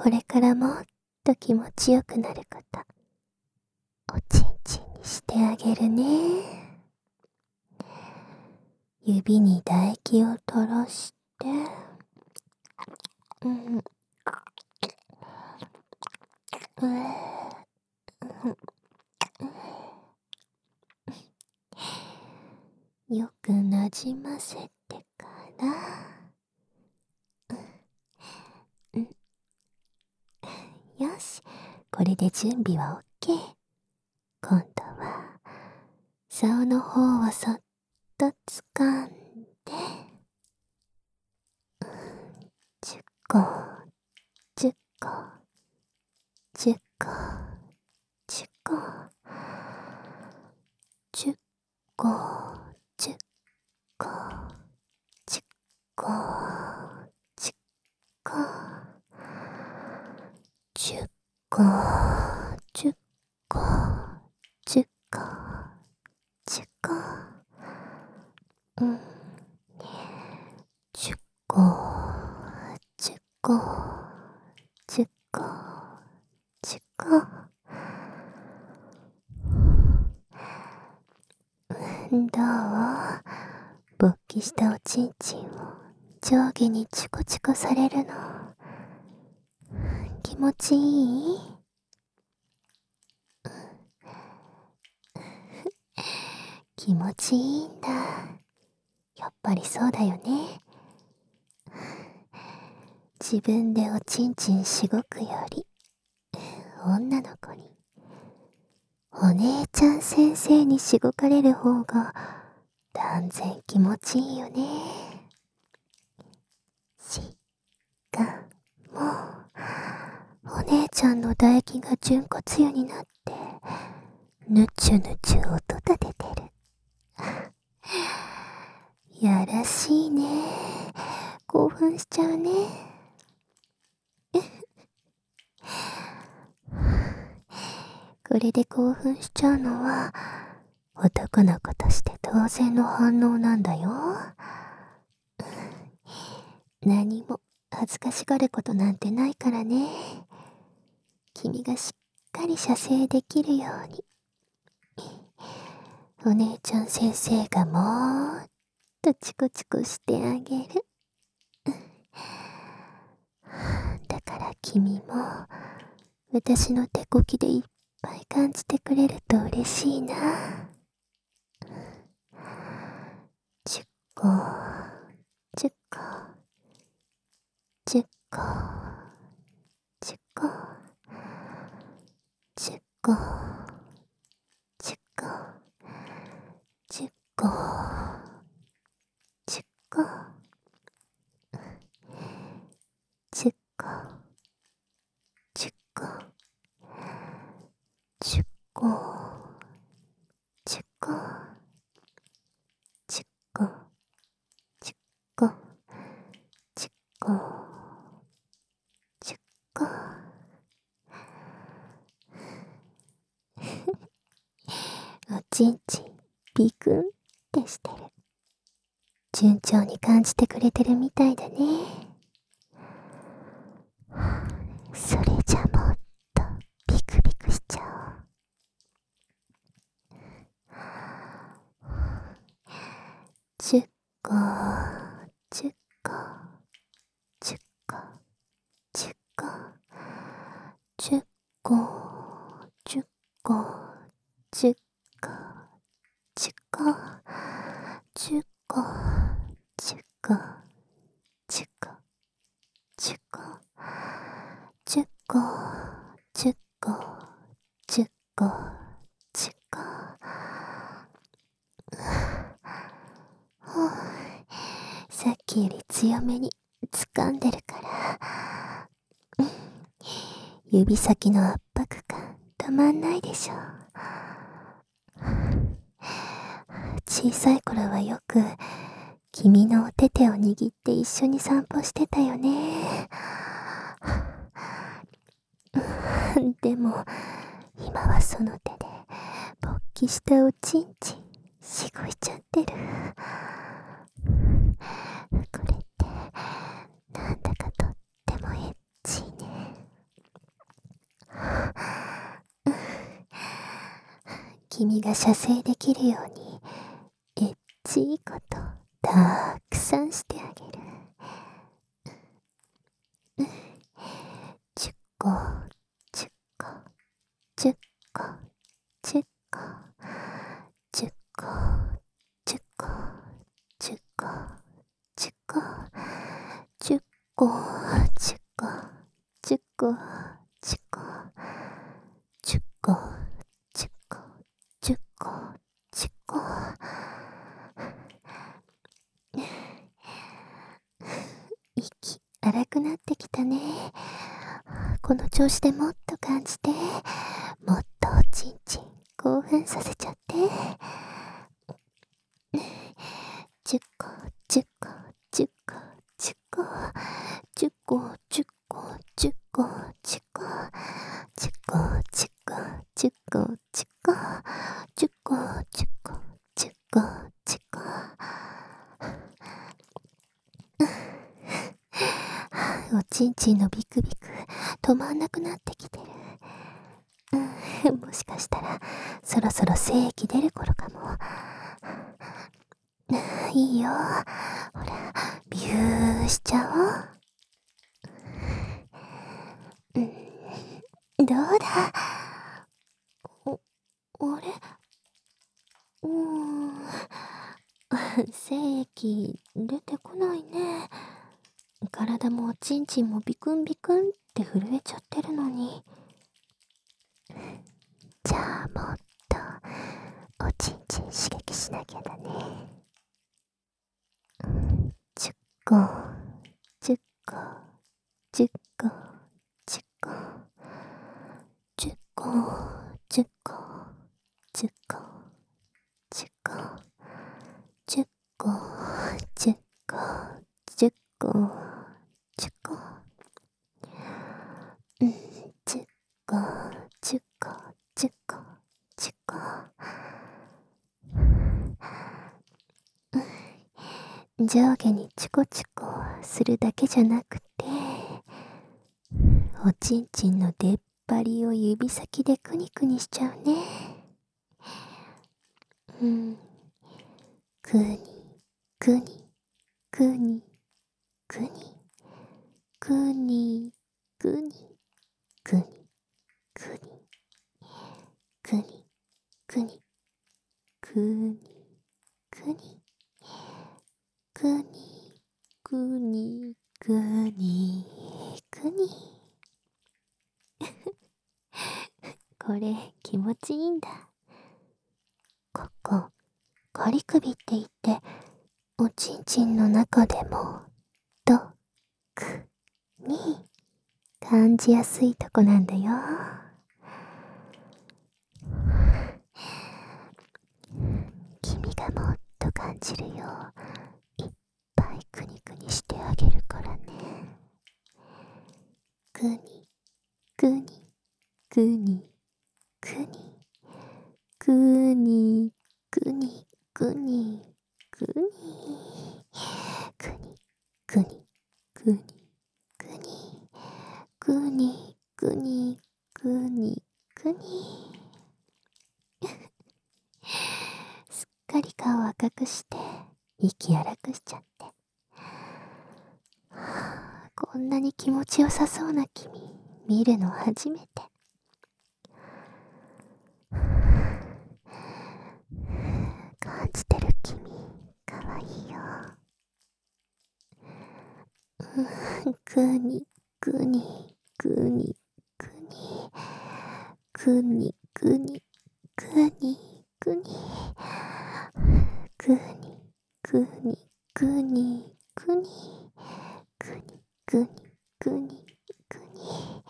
これからもっと気持ちよくなること、おちんちんにしてあげるね。指に唾液を垂らして、よくなじませてから、よし、これで準備は OK。今度は竿の方をそっと掴んで、10個10個10個10個10個10個10個10個10個10個10個10個10個10個10個10個どう？勃起したおちんちんを上下にチコチコされるの気持ちいい？気持ちいいんだ。やっぱりそうだよね。自分でおちんちんしごくより、女の子に、お姉ちゃん先生にしごかれる方が断然気持ちいいよね。しかも、お姉ちゃんの唾液が純子つゆになって、ぬちゅぬちゅ音立ててる。やらしいね。興奮しちゃうね。これで興奮しちゃうのは男の子として当然の反応なんだよ。何も恥ずかしがることなんてないからね。君がしっかり射精できるように、お姉ちゃん先生がもーっとチコチコしてあげる。だから君も私の手こきでいっぱい感じてくれると嬉しいな。10個10個10個10個10個10個10個10個10個10個10個10個10個10個10個10個おちんちんビクンってしてる。順調に感じてくれてるみたいだね。それじゃもっとビクビクしちゃおう。10個10個10個10個10個10個10個10個10個10個10個10個10個10個10個10個さっきより強めに掴んでるから、指先の圧迫感たまんないでしょ。小さい頃はよく君のお手手を握って一緒に散歩してたよね。でも今はその手で勃起したおちんちんしごいちゃってる。これってなんだかとってもエッチね。 君が射精できるようにエッチいことたくさんしてあげる。10個10個10個10個10個10個10個10個10個10個10個10個10個10個10個10個。息荒くなってきたね。この調子でもっと感じて、もっとおちんちん興奮させちゃって。10個10個10個10個10個10個10個10個10個10個10個10個10個10個10個10個。おちんちんのビクビク止まんなくなってきてる。もしかしたらそろそろ精液出る頃かも。いいよ、ほらビューしちゃおう。どうだ。あれ、精液出てこないね。体もおちんちんもビクンビクンって震えちゃってるのに。じゃあもっとおちんちん刺激しなきゃだね。10個10個10個10個10個10個10個10個10個10個10個10個10個10個10個10個。上下にチコチコするだけじゃなくて、おちんちんの出っ張りを指先でクニクニしちゃうね。クニクニクニクニクニクニクニクニクニクニクニクニくにくにくにくに。これ気持ちいいんだ。ここ仮首って言っておちんちんの中でもとくに感じやすいとこなんだよ。君がもっと感じるよういっぱいくにくにしてあげるからね。くにくにくにくにくにくにくにくにくにくにくにくにくにくにくにくに。すっかり顔赤くして息荒くしちゃって、こんなに気持ちよさそうな君見るの初めて。感じてる君かわいいよ。くにくにくにくにくにくにくにくにくにくにくにくにくにくにくにくに。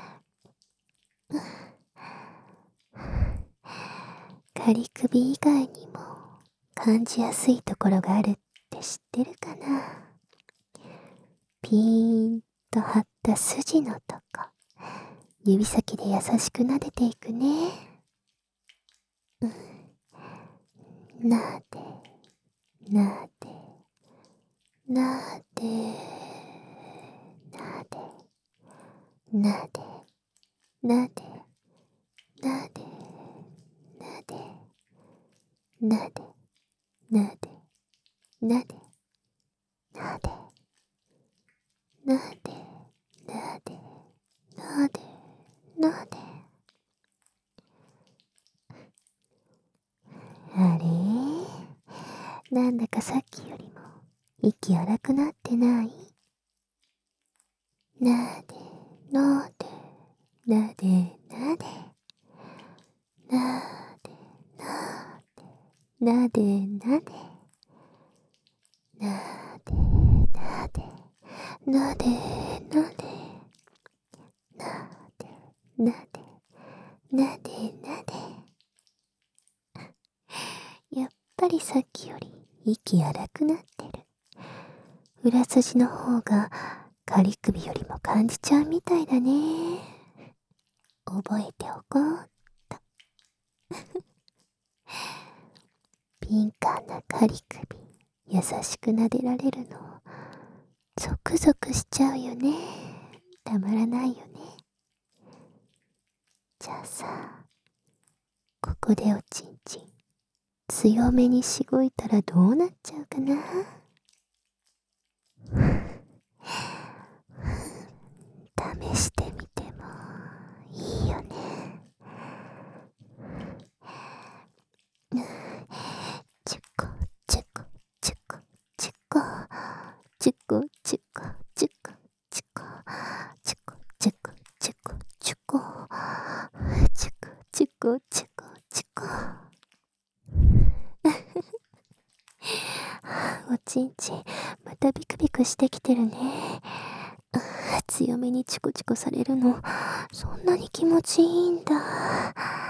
仮首以外にも感じやすいところがあるって知ってるかな。ピーンと張った筋のとこ、指先で優しく撫でていくね。なでなでなでなでなでなでなでなでなでなでなでなでなでなでなでなで。あれ、なんだかさっきよりも息荒くなってない？なでなでなでなでなでなでなでなでなでなでなでなでなでなでなでなで。やっぱりさっきより息荒くなってる。裏筋の方が仮首よりも感じちゃうみたいだね。覚えておこうっと。敏感な仮首、優しく撫でられるのゾクゾクしちゃうよね。たまらないよね。じゃあさ、ここでおちんちん強めにしごいたらどうなっちゃうかな。試してみてもいいよね。チュコチュコチュコチュコチュコチュコチュコチュコチュコチュコチュコチュコチュコチュコチュコチュコ。おちんちんまたビクビクしてきてるね。強めにチコチコされるのそんなに気持ちいいんだ。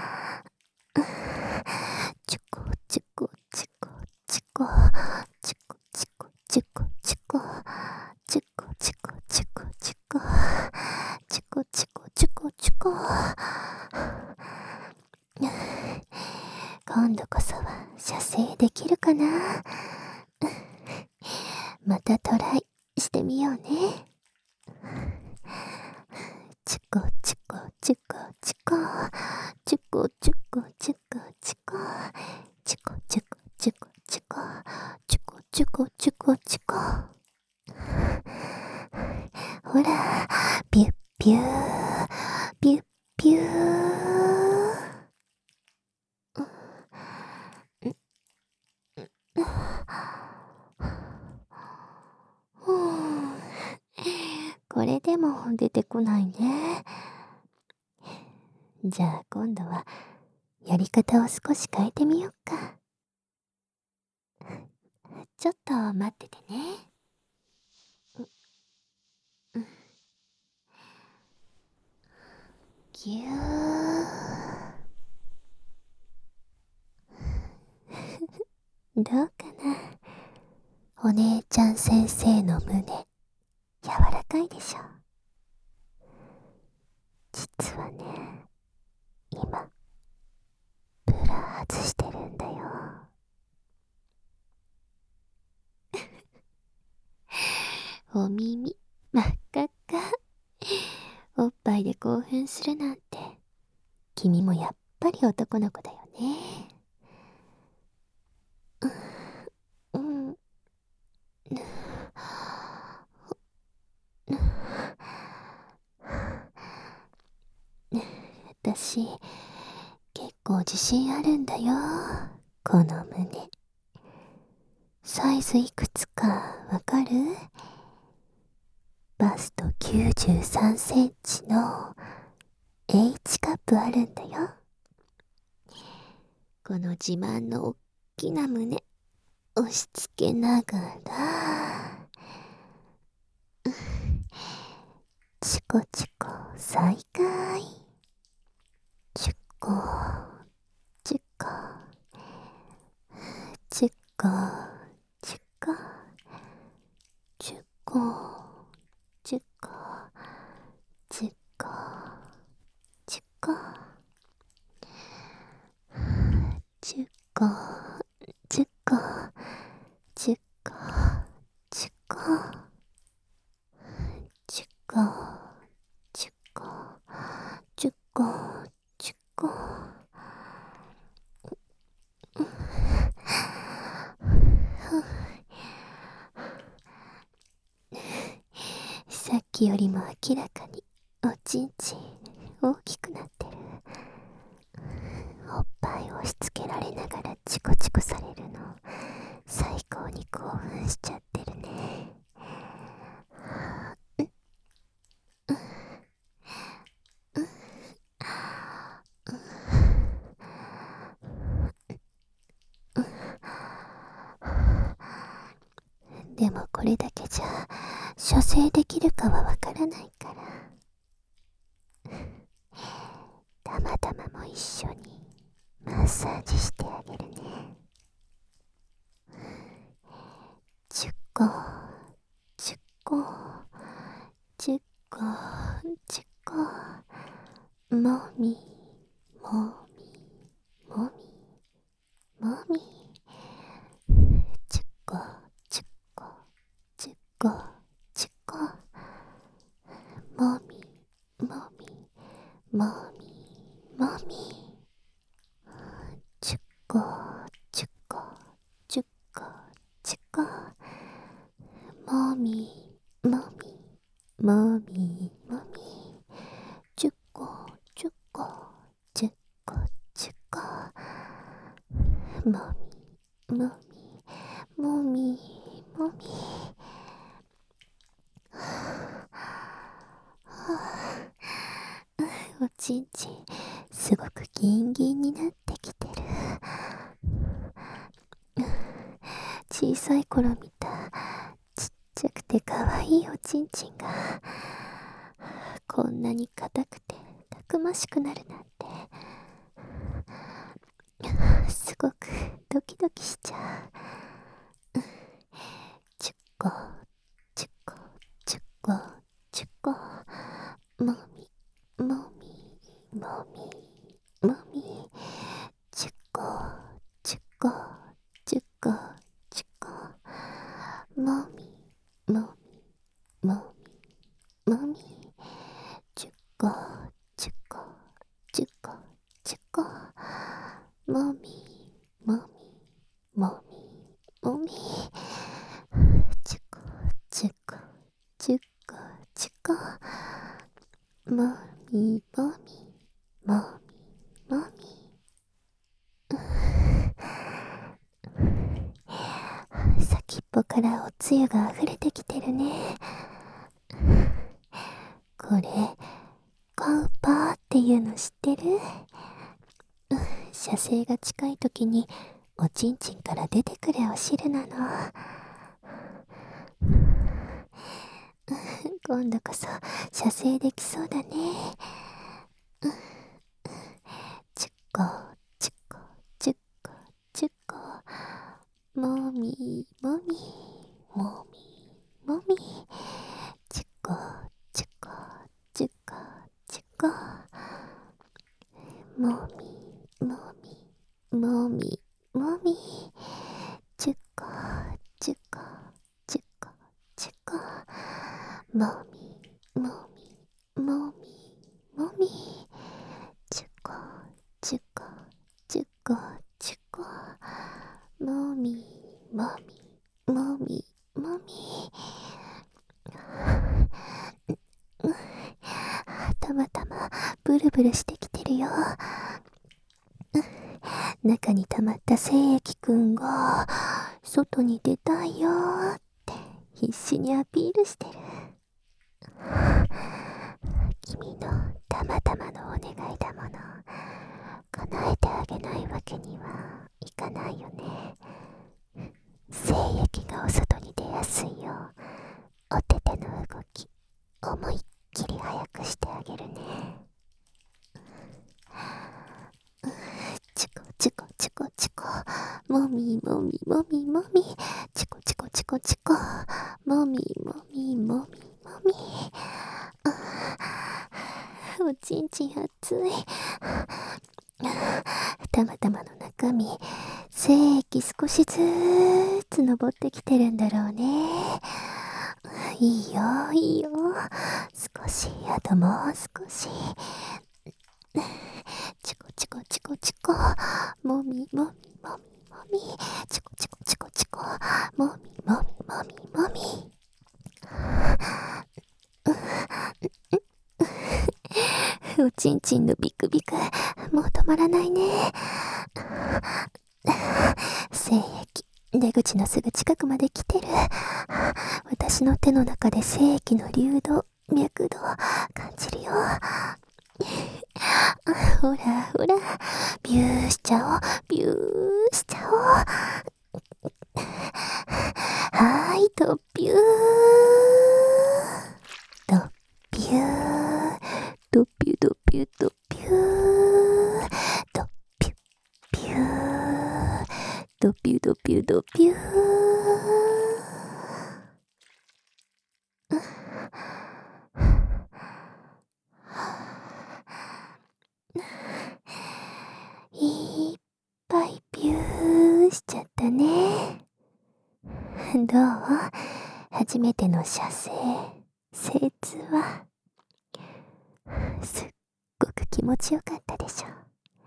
チュコチュコチュコチュコチュコチュコチュコチュコチュコチュコチュコチュコチュコチュコチュコチュコ。今度こそは射精できるかな。またトライしてみようね。チュコチュコチュコチュコチュコチュコチュコチュコチュコチュコチュコチュコチュコチュコチュコチュコ。ほら、ピュッピューピュッピュー。これでも出てこないね。じゃあ今度はやり方を少し変えてみよっか。ちょっと待っててね。ぎゅー。どうかな。お姉ちゃん先生の胸柔らかいでしょ。実はね、今ブラ外してるんだよ。お耳真っ赤っか。おっぱいで興奮するなんて君もやっぱり男の子だよね。うん。私結構自信あるんだよ、この胸。サイズいくつかわかる？バスト93センチの H カップあるんだよ。この自慢のおっきな胸押し付けながらチコチコ再開。チコチコチコチコチコチコチコチコチコチコチコチコチコチコチコチコ。 時よりも明らかにおちんちん大きくなってる。おっぱい押し付けられながらチコチコされるの最高に興奮しちゃってるね。でもこれだけじゃ射精できるかはわからないから、たまたまも一緒にマッサージしてあげるね。10個10個10個10個、もみもみもみもみ、10個10個10個10個、もみもみもみもみ、10個10個10個10個、もみもみもみもみ、10個10個10個10個、もみもみもみもみ、おちんちんすごくギンギンになってきてる。小さい頃見たちっちゃくてかわいいおちんちんがこんなに硬くてたくましくなるなんて、すごくドキドキしちゃう。10個10個10個10個、もみもみもみもみ、10個10個10個10個、もみもみもみもみ、10個10個10個10個、もみもみもみもみ、10個10個10個10個、もみもみもみもみ、先っぽからおつゆがあふれてきてるね。これカウパーっていうの知ってる？射精が近い時におちんちんから出てくるお汁なの。今度こそ射精できそうだね。10個10個10個10個、もみもみもみもみ、10個10個10個10個、もみもみもみもみ、10個10個10個10個、もみもみもみもみ、10個10個10個10個、もみもみもみもみ、たまたまブルブルしてきてるよ。中に溜まった精液くんが外に出たいよって必死にアピールしてる。君のたまたまのお願いだもの、叶えてあげないわけにはいかないよね。精液がお外に出やすいよう、お手手の動き思いっきり早くしてあげるね。チコチコチコチコ、もみもみもみもみ、チコチコチコチコ、もみもみもみもみ、おちんちん熱い。たまたまの中身、精液少しずつ登ってきてるんだろうね。いいよいいよ、少し、あともう少し。チコチコチコチコ、もみもみもみもみ、チコチコチコチコ、もみもみもみもみ。 おちんちんのビクビク、もう止まらないね。精液、出口のすぐ近くまで来てる。私の手の中で精液の流動、脈動、感じるよ。ほらほら、ビューしちゃおう、ビューしちゃおう。はーい、とビュー。とビュー。とビュー、とビュー、とビュー。とビュー、ビュー。とビュー、とビュー、とビュー。いっぱいビューしちゃったね。どう？初めての射精、精通はすっごく気持ちよかったでしょ。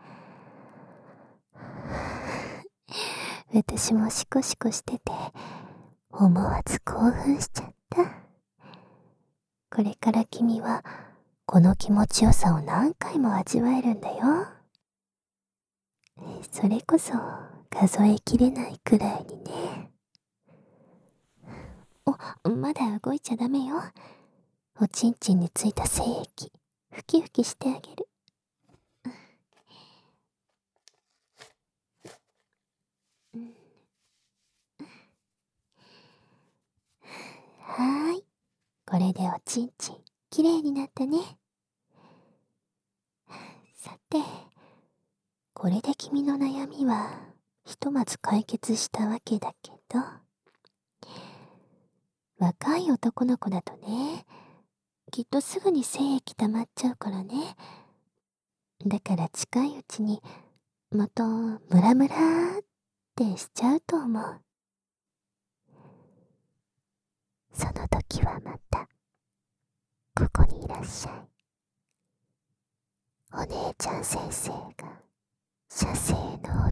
私もシコシコしてて思わず興奮しちゃった。これから君はこの気持ちよさを何回も味わえるんだよ。それこそ数えきれないくらいにね。まだ動いちゃダメよ。おちんちんについた精液、ふきふきしてあげる。はーい。これでおちんちん、きれいになったね。さて、これで君の悩みは、ひとまず解決したわけだけど、若い男の子だとね、きっとすぐに精液溜まっちゃうからね。だから近いうちに、また、ムラムラーってしちゃうと思う。その時はまた、ここにいらっしゃい。お姉ちゃん先生が射精のお